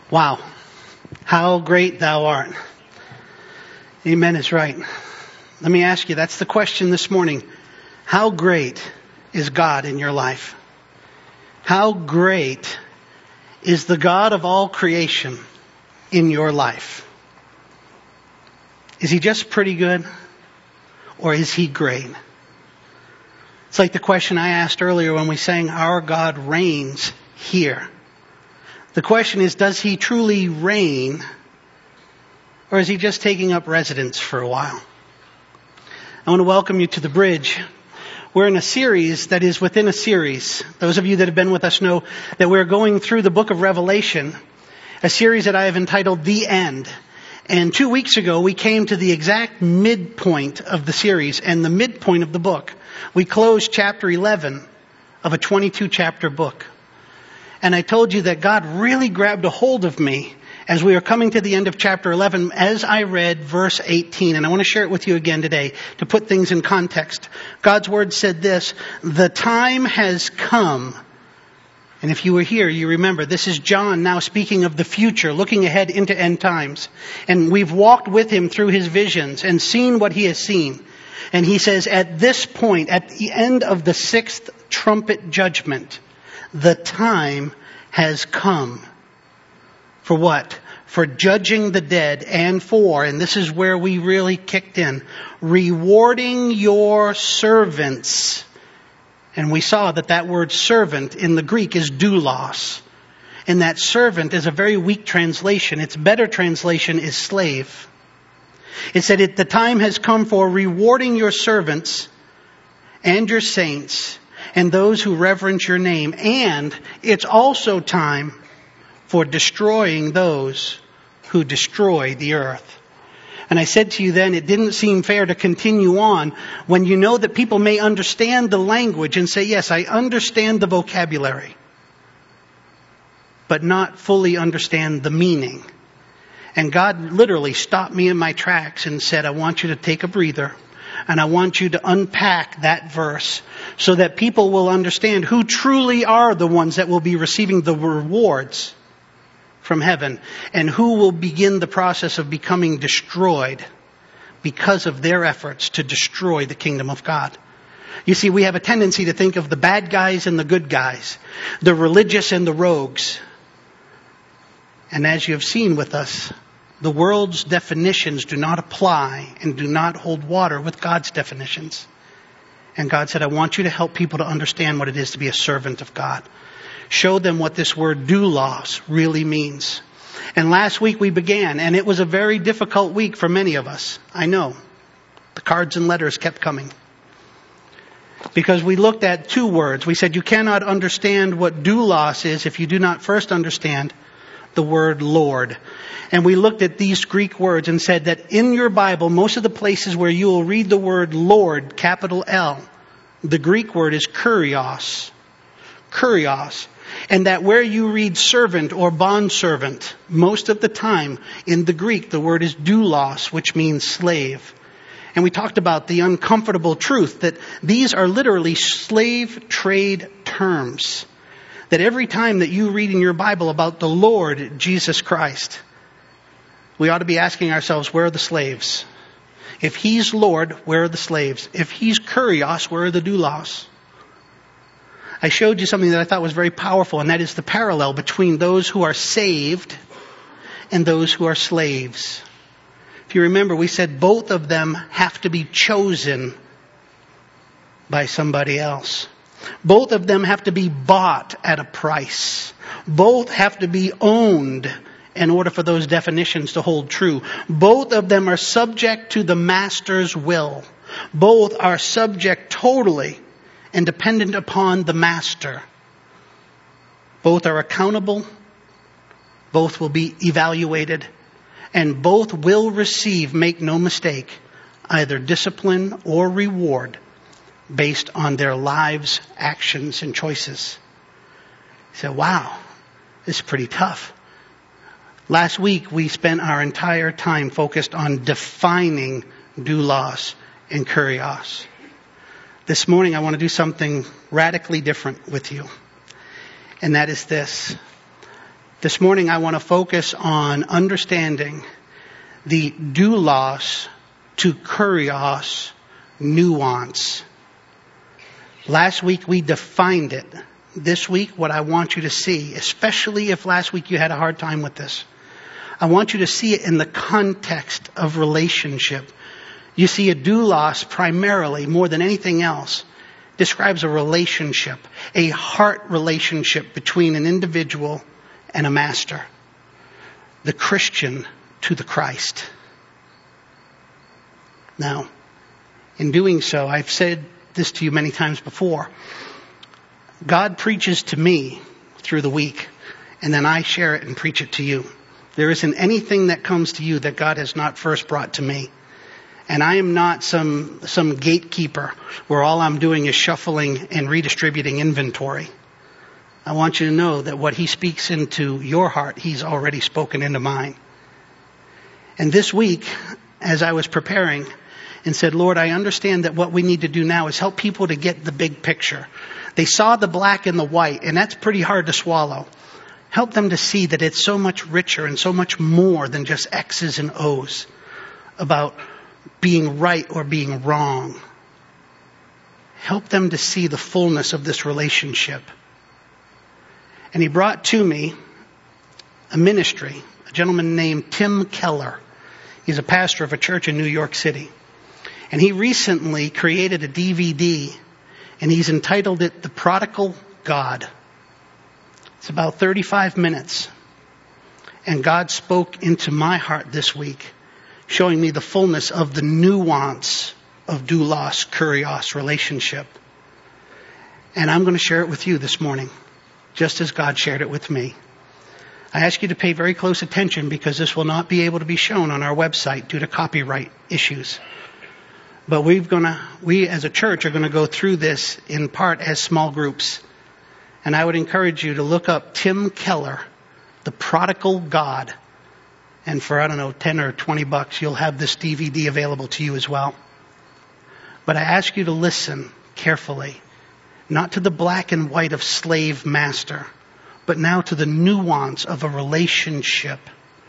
Wow. How great thou art. Amen is right. Let me ask you, that's the question this morning. How great is God in your life? How great is the God of all creation in your life? Is he just pretty good? Or is he great? It's like the question I asked earlier when we sang, Our God reigns here. The question is, does he truly reign? Or is he just taking up residence for a while? I want to welcome you to the Bridge. We're in a series that is within a series. Those of you that have been with us know that we're going through the book of Revelation, a series that I have entitled The End. And 2 weeks ago, we came to the exact midpoint of the series and the midpoint of the book. We closed chapter 11 of a 22-chapter book. And I told you that God really grabbed a hold of me as we were coming to the end of chapter 11 as I read verse 18. And I want to share it with you again today to put things in context. God's word said this, the time has come. And if you were here, you remember, this is John now speaking of the future, looking ahead into end times. And we've walked with him through his visions and seen what he has seen. And he says, at this point, at the end of the sixth trumpet judgment, the time has come. For what? For judging the dead and for, and this is where we really kicked in, rewarding your servants. And we saw that word servant in the Greek is doulos. And that servant is a very weak translation. Its better translation is slave. It said, the time has come for rewarding your servants and your saints and those who reverence your name. And it's also time for destroying those who destroy the earth. And I said to you then, it didn't seem fair to continue on when you know that people may understand the language and say, yes, I understand the vocabulary, but not fully understand the meaning. And God literally stopped me in my tracks and said, I want you to take a breather. And I want you to unpack that verse so that people will understand who truly are the ones that will be receiving the rewards from heaven and who will begin the process of becoming destroyed because of their efforts to destroy the kingdom of God. You see, we have a tendency to think of the bad guys and the good guys, the religious and the rogues. And as you have seen with us, the world's definitions do not apply and do not hold water with God's definitions. And God said, I want you to help people to understand what it is to be a servant of God. Show them what this word doulos really means. And last week we began, and it was a very difficult week for many of us. I know. The cards and letters kept coming. Because we looked at two words. We said you cannot understand what doulos is if you do not first understand the word Lord. And we looked at these Greek words and said that in your Bible, most of the places where you will read the word Lord, capital L, the Greek word is kurios. Kurios. And that where you read servant or bondservant, most of the time in the Greek, the word is doulos, which means slave. And we talked about the uncomfortable truth that these are literally slave trade terms. That every time that you read in your Bible about the Lord Jesus Christ, we ought to be asking ourselves, where are the slaves? If he's Lord, where are the slaves? If he's kurios, where are the doulos? I showed you something that I thought was very powerful, and that is the parallel between those who are saved and those who are slaves. If you remember, we said both of them have to be chosen by somebody else. Both of them have to be bought at a price. Both have to be owned in order for those definitions to hold true. Both of them are subject to the master's will. Both are subject totally and dependent upon the master. Both are accountable. Both will be evaluated. And both will receive, make no mistake, either discipline or reward based on their lives, actions, and choices. You say, wow, this is pretty tough. Last week, we spent our entire time focused on defining doulos and kurios. This morning, I want to do something radically different with you. And that is this. This morning I want to focus on understanding the doulos to kurios nuance. Last week we defined it. This week what I want you to see, especially if last week you had a hard time with this, I want you to see it in the context of relationship. You see, a doulos primarily, more than anything else, describes a relationship, a heart relationship between an individual and a master. The Christian to the Christ. Now, in doing so, I've said this to you many times before. God preaches to me through the week, and then I share it and preach it to you. There isn't anything that comes to you that God has not first brought to me. And I am not some gatekeeper where all I'm doing is shuffling and redistributing inventory. I want you to know that what He speaks into your heart, He's already spoken into mine. And this week, as I was preparing and said, Lord, I understand that what we need to do now is help people to get the big picture. They saw the black and the white, and that's pretty hard to swallow. Help them to see that it's so much richer and so much more than just X's and O's about being right or being wrong. Help them to see the fullness of this relationship. And He brought to me a ministry, a gentleman named Tim Keller. He's a pastor of a church in New York City. And he recently created a DVD, and he's entitled it The Prodigal God. It's about 35 minutes. And God spoke into my heart this week, showing me the fullness of the nuance of doulos, kurios relationship. And I'm going to share it with you this morning, just as God shared it with me. I ask you to pay very close attention because this will not be able to be shown on our website due to copyright issues. But we as a church are going to go through this in part as small groups. And I would encourage you to look up Tim Keller, The Prodigal God. And for, $10 or $20, you'll have this DVD available to you as well. But I ask you to listen carefully, not to the black and white of slave master, but now to the nuance of a relationship.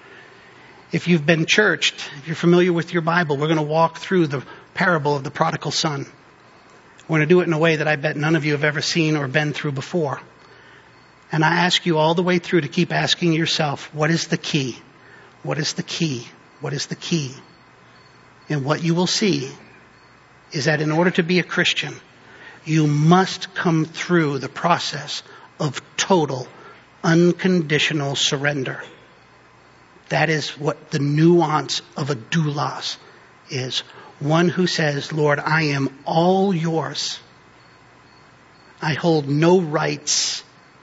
If you've been churched, if you're familiar with your Bible, we're going to walk through the parable of the prodigal son. We're going to do it in a way that I bet none of you have ever seen or been through before. And I ask you all the way through to keep asking yourself, what is the key? What is the key? What is the key? And what you will see is that in order to be a Christian, you must come through the process of total, unconditional surrender. That is what the nuance of a doulos is. One who says, Lord, I am all yours. I hold no rights.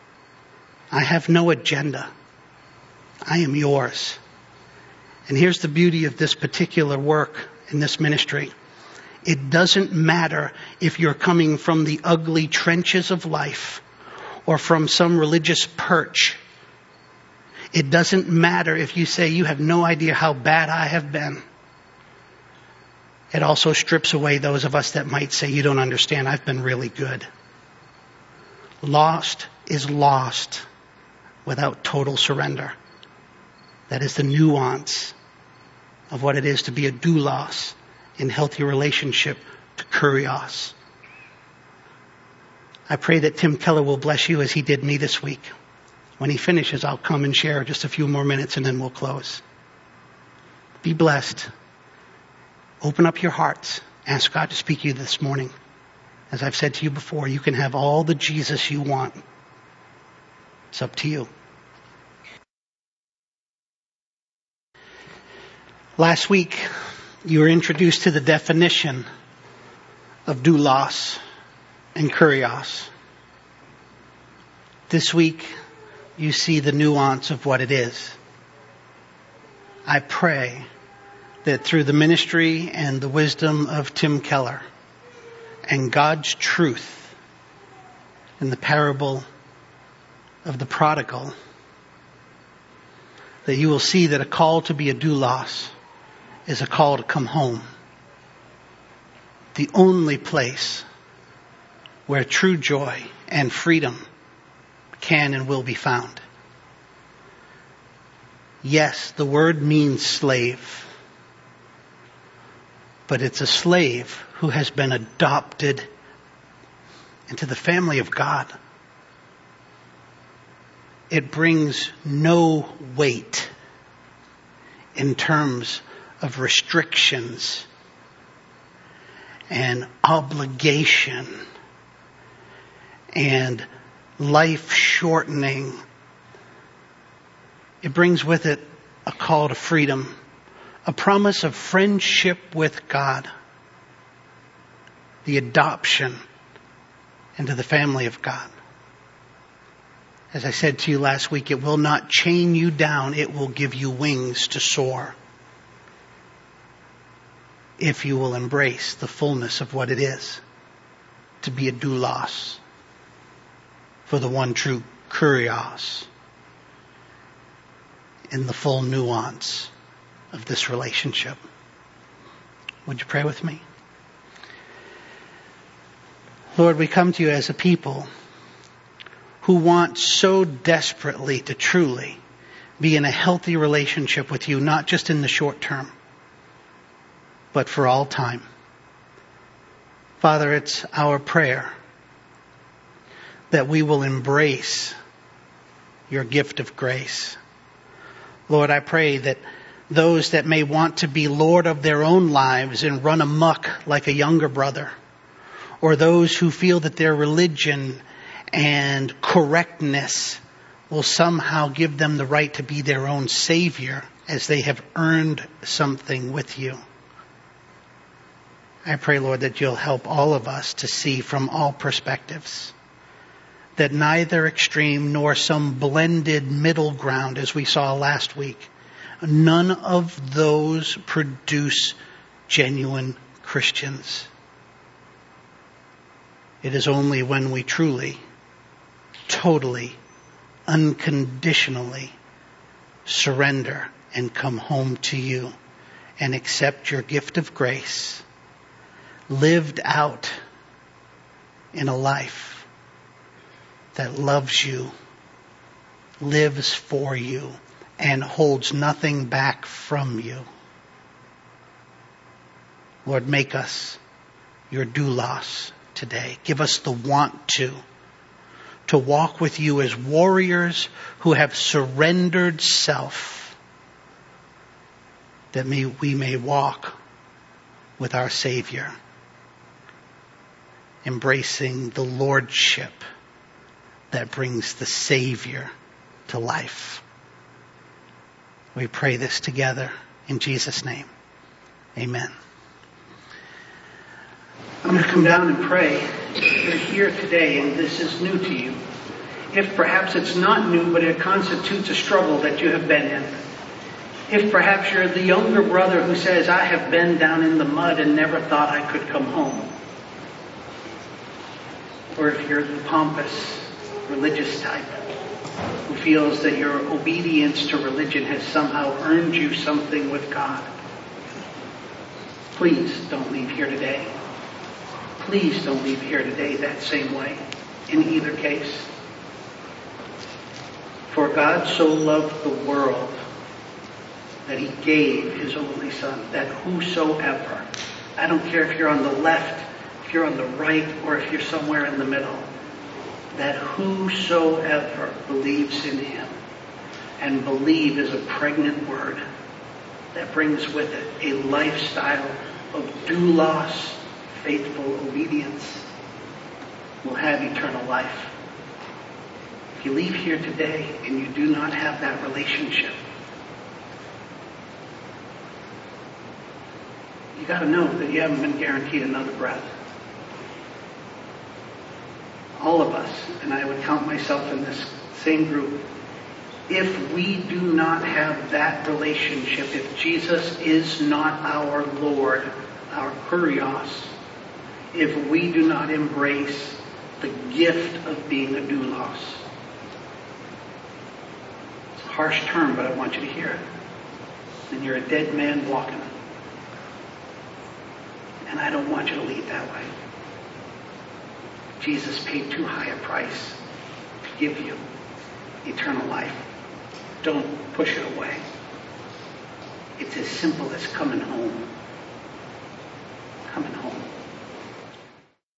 I have no agenda. I am yours. And here's the beauty of this particular work in this ministry. It doesn't matter if you're coming from the ugly trenches of life or from some religious perch. It doesn't matter if you say you have no idea how bad I have been. It also strips away those of us that might say, you don't understand, I've been really good. Lost is lost without total surrender. That is the nuance of what it is to be a doulos in healthy relationship to kurios. I pray that Tim Keller will bless you as he did me this week. When he finishes, I'll come and share just a few more minutes and then we'll close. Be blessed. Open up your hearts. Ask God to speak to you this morning. As I've said to you before, you can have all the Jesus you want. It's up to you. Last week, you were introduced to the definition of doulos and kurios. This week, you see the nuance of what it is. I pray that through the ministry and the wisdom of Tim Keller and God's truth in the parable of the prodigal, that you will see that a call to be a doulos is a call to come home. The only place where true joy and freedom can and will be found. Yes, the word means slave. But it's a slave who has been adopted into the family of God. It brings no weight in terms of restrictions and obligation and life shortening. It brings with it a call to freedom, a promise of friendship with God, the adoption into the family of God. As I said to you last week, it will not chain you down. It will give you wings to soar if you will embrace the fullness of what it is to be a doulos for the one true kurios in the full nuance of this relationship. Would you pray with me? Lord, we come to you as a people who want so desperately to truly be in a healthy relationship with you, not just in the short term, but for all time. Father, it's our prayer that we will embrace your gift of grace. Lord, I pray that those that may want to be Lord of their own lives and run amok like a younger brother, or those who feel that their religion and correctness will somehow give them the right to be their own savior as they have earned something with you. I pray, Lord, that you'll help all of us to see from all perspectives that neither extreme nor some blended middle ground, as we saw last week, none of those produce genuine Christians. It is only when we truly, totally, unconditionally surrender and come home to you and accept your gift of grace, lived out in a life that loves you, lives for you, and holds nothing back from you. Lord, make us your doulos today. Give us the want to walk with you as warriors who have surrendered self, that we may walk with our Savior, embracing the lordship that brings the Savior to life. We pray this together in Jesus' name. Amen. I'm going to come down and pray. If you're here today and this is new to you, if perhaps it's not new, but it constitutes a struggle that you have been in, if perhaps you're the younger brother who says, I have been down in the mud and never thought I could come home, or if you're the pompous religious type who feels that your obedience to religion has somehow earned you something with God, please don't leave here today. Please don't leave here today that same way, in either case. For God so loved the world that he gave his only Son, that whosoever, I don't care if you're on the left, if you're on the right, or if you're somewhere in the middle, that whosoever believes in him, and believe is a pregnant word that brings with it a lifestyle of doulos, faithful obedience, will have eternal life. If you leave here today and you do not have that relationship, you got to know that you haven't been guaranteed another breath. All of us, and I would count myself in this same group, if we do not have that relationship, if Jesus is not our Lord, our kurios, if we do not embrace the gift of being a doulos. It's a harsh term, but I want you to hear it. And you're a dead man walking. And I don't want you to leave that way. Jesus paid too high a price to give you eternal life. Don't push it away. It's as simple as coming home. Coming home.